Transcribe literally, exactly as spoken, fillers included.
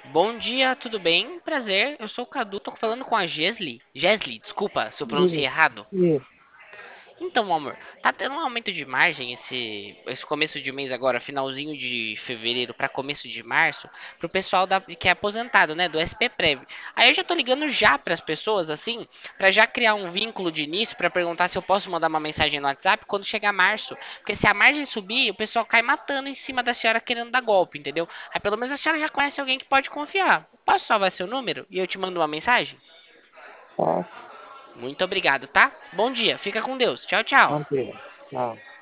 Bom dia, tudo bem? Prazer, eu sou o Cadu, tô falando com a Gesli. Gesli, desculpa se eu pronunciei Isso, errado. isso. Então, amor, tá tendo um aumento de margem esse, esse começo de mês agora, finalzinho de fevereiro para começo de março, pro pessoal da, que é aposentado, né, do S P Prev. Aí eu já tô ligando já pras pessoas, assim, pra já criar um vínculo de início, pra perguntar se eu posso mandar uma mensagem no WhatsApp quando chegar março. Porque se a margem subir, o pessoal cai matando em cima da senhora querendo dar golpe, entendeu? Aí pelo menos a senhora já conhece alguém que pode confiar. Posso salvar seu número e eu te mando uma mensagem? Tá, Muito obrigado, tá? Bom dia, fica com Deus. Tchau, tchau. tranquilo. Tchau.